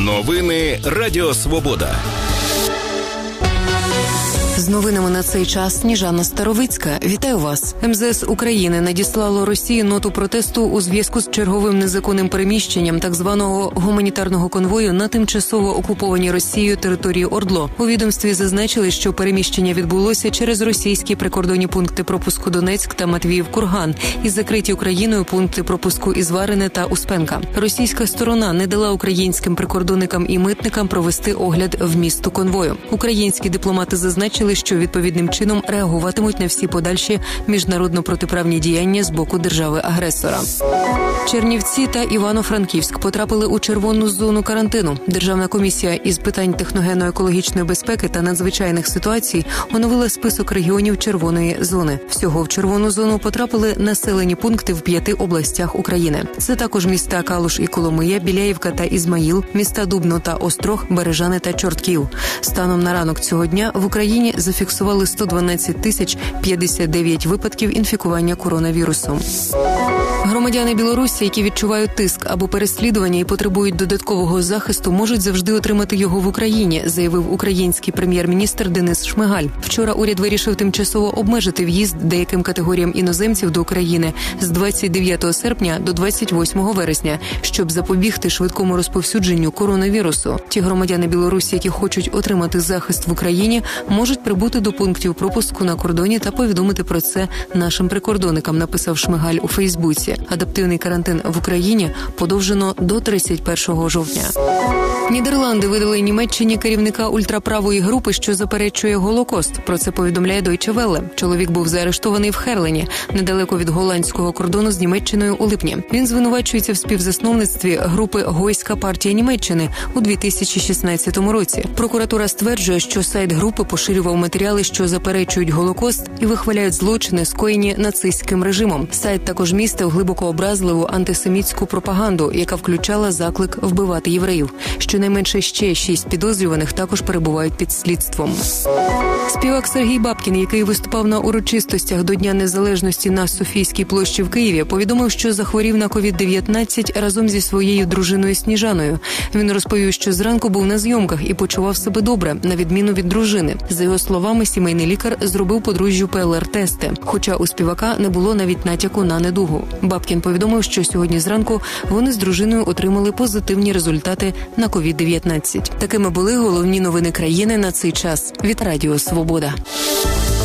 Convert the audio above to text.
Новини Радіо Свобода. З новинами на цей час Сніжана Старовицька. Вітаю вас. МЗС України надіслало Росії ноту протесту у зв'язку з черговим незаконним переміщенням так званого гуманітарного конвою на тимчасово окупованій Росією території ОРДЛО. У відомстві зазначили, що переміщення відбулося через російські прикордонні пункти пропуску Донецьк та Матвіїв-Курган і закриті Україною пункти пропуску Ізварине та Успенка. Російська сторона не дала українським прикордонникам і митникам провести огляд вмісту конвою. Українські дипломати зазначили, що відповідним чином реагуватимуть на всі подальші міжнародно-протиправні діяння з боку держави-агресора. Чернівці та Івано-Франківськ потрапили у червону зону карантину. Державна комісія із питань техногенно-екологічної безпеки та надзвичайних ситуацій оновила список регіонів червоної зони. Всього в червону зону потрапили населені пункти в 5 областях України. Це також міста Калуш і Коломия, Біляївка та Ізмаїл, міста Дубно та Острог, Бережани та Чортків. Станом на ранок цього дня в Україні зафіксували 112 тисяч 59 випадків інфікування коронавірусом. Громадяни Білорусі, які відчувають тиск або переслідування і потребують додаткового захисту, можуть завжди отримати його в Україні, заявив український прем'єр-міністр Денис Шмигаль. Вчора уряд вирішив тимчасово обмежити в'їзд деяким категоріям іноземців до України з 29 серпня до 28 вересня, щоб запобігти швидкому розповсюдженню коронавірусу. Ті громадяни Білорусі, які хочуть отримати захист в Україні, можуть прибути до пунктів пропуску на кордоні та повідомити про це нашим прикордонникам, написав Шмигаль у Фейсбуці. Адаптивний карантин в Україні подовжено до 31 жовтня. Нідерланди видали Німеччині керівника ультраправої групи, що заперечує Голокост. Про це повідомляє Deutsche Welle. Чоловік був заарештований в Херлені, недалеко від голландського кордону з Німеччиною у липні. Він звинувачується в співзасновництві групи «Гойська партія Німеччини» у 2016 році. Прокуратура стверджує, що сайт групи поширював матеріали, що заперечують Голокост і вихваляють злочини, скоєні нацистським режимом. Сайт також містив глибоко образливу антисемітську пропаганду, яка включала заклик вбивати євреїв. Щонайменше ще 6 підозрюваних також перебувають під слідством. Співак Сергій Бабкін, який виступав на урочистостях до Дня Незалежності на Софійській площі в Києві, повідомив, що захворів на COVID-19 разом зі своєю дружиною Сніжаною. Він розповів, що зранку був на зйомках і почував себе добре, на відміну від дружини. За його словами, сімейний лікар зробив подружжю ПЛР-тести, хоча у співака не було навіть натяку на недугу. Бабкін повідомив, що сьогодні зранку вони з дружиною отримали позитивні результати на COVID-19. Такими були головні новини країни на цей час. Від Радіо Свобода.